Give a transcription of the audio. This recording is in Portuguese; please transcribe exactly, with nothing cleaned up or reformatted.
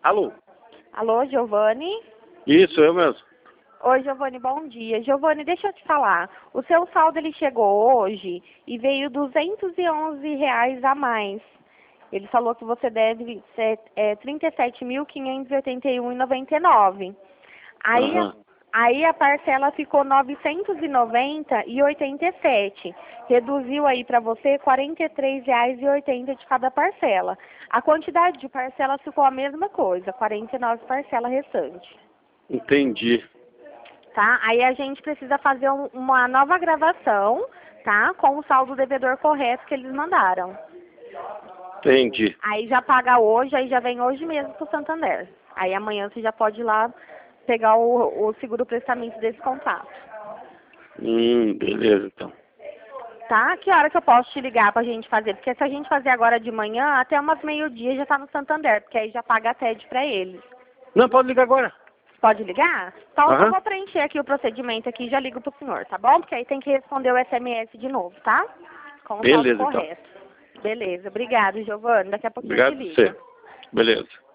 Alô? Alô, Giovanni? Isso, eu mesmo. Oi, Giovanni, bom dia. Giovanni, deixa eu te falar. O seu saldo, ele chegou hoje e veio duzentos e onze reais a mais. Ele falou que você deve ser, é, trinta e sete mil, quinhentos e oitenta e um reais e noventa e nove centavos. Aí, Aham. aí a parcela ficou novecentos e noventa reais e oitenta e sete centavos. Reduziu aí para você quarenta e três reais e oitenta centavos de cada parcela. A quantidade de parcelas ficou a mesma coisa, quarenta e nove parcelas restantes. Entendi. Tá? Aí a gente precisa fazer um, uma nova gravação, tá? Com o saldo devedor correto que eles mandaram. Entendi. Aí já paga hoje, aí já vem hoje mesmo pro Santander. Aí amanhã você já pode ir lá pegar o, o seguro prestamento desse contrato. Hum, beleza, então. Tá? Que hora que eu posso te ligar pra gente fazer? Porque se a gente fazer agora de manhã, até umas meio-dia já tá no Santander, porque aí já paga a T E D pra eles. Não, pode ligar agora. Pode ligar? Então eu Aham. vou preencher aqui o procedimento aqui e já ligo pro senhor, tá bom? Porque aí tem que responder o S M S de novo, tá? Com o saldo Beleza, então. correto. Beleza, obrigado, Giovanni. Daqui a pouquinho eu te Obrigado a ligo. você. Beleza.